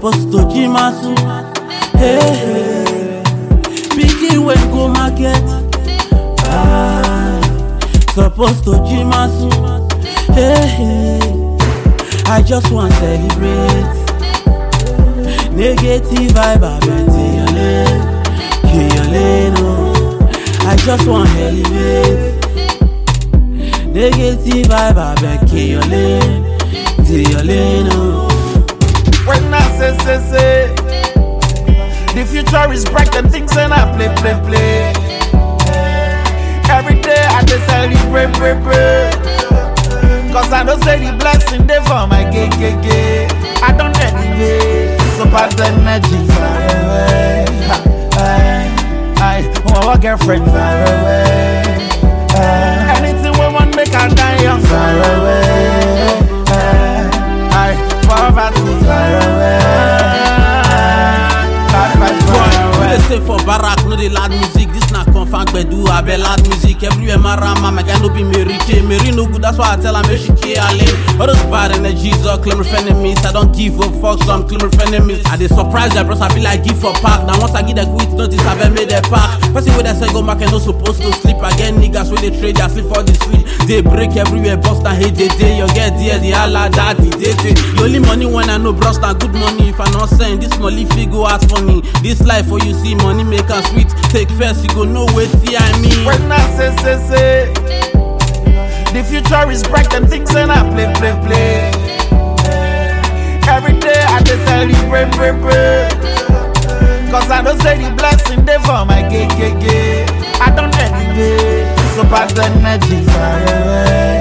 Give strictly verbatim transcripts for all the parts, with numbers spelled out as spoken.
supposed to jimasu. Hey, hey. Pikin when go market. I supposed to jimasu. Hey, hey. I just want to celebrate. Negative vibe, I bet your lane, kill your lane, oh. I just want to elevate. Negative vibe, I bet kill your lane, kill your lane, oh. When I say, say, say, the future is bright and things and I play, play, play. Every day I just celebrate, pray, pray. Cause I don't say the blessing there for my gay, gay, gay. I don't elevate, so bad energy far away. I, I want my girlfriend far away. Uh, anything we want make her die young far away. Uh, I, poverty far away. Bad vibes far away. They stay for barak, no they loud music. This na confirmed bedu, I be loud music. Everywhere my rama, my guy no be Mary Kay. Mary no good, that's why I tell her make she K Ale. All those bad energies are claim enemies. I don't give a fuck, so I'm claim enemies. I dey surprise that bros, I feel like give for park. Now once I get a quit notice, I be made a pack. Person with that say go market no supposed to sleep. Again niggas with they trade, they sleep for the sleep. They break everywhere, bust and hate they day. You get there, the Allah daddy, they day. The only money when I know bros, na good money. If I not saying this money figure out funny. This life for you see money make us sweet. Take first, you go no way, see I mean. When I say, say, say, the future is bright and things and I play, play, play. Every day I just celebrate, pray, pray. Cause I don't say the blessing there for my gay, gay, gay. I don't elevate, so bad energy far away.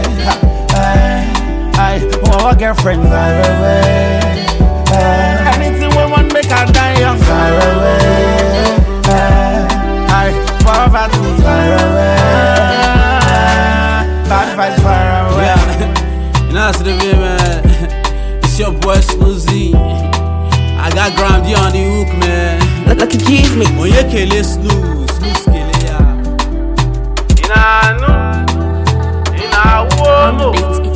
I, I want my girlfriend far away. Uh, anything we want make her die young far away. Uh, I, poverty far away. Bad vibes far away. Yeah. You know that's the way, man. It's your boy Snoozy. I got Graham D on the hook, man. Look like you tease me. On your kele snooze, snooze kele ya. Ina anu, ina wono.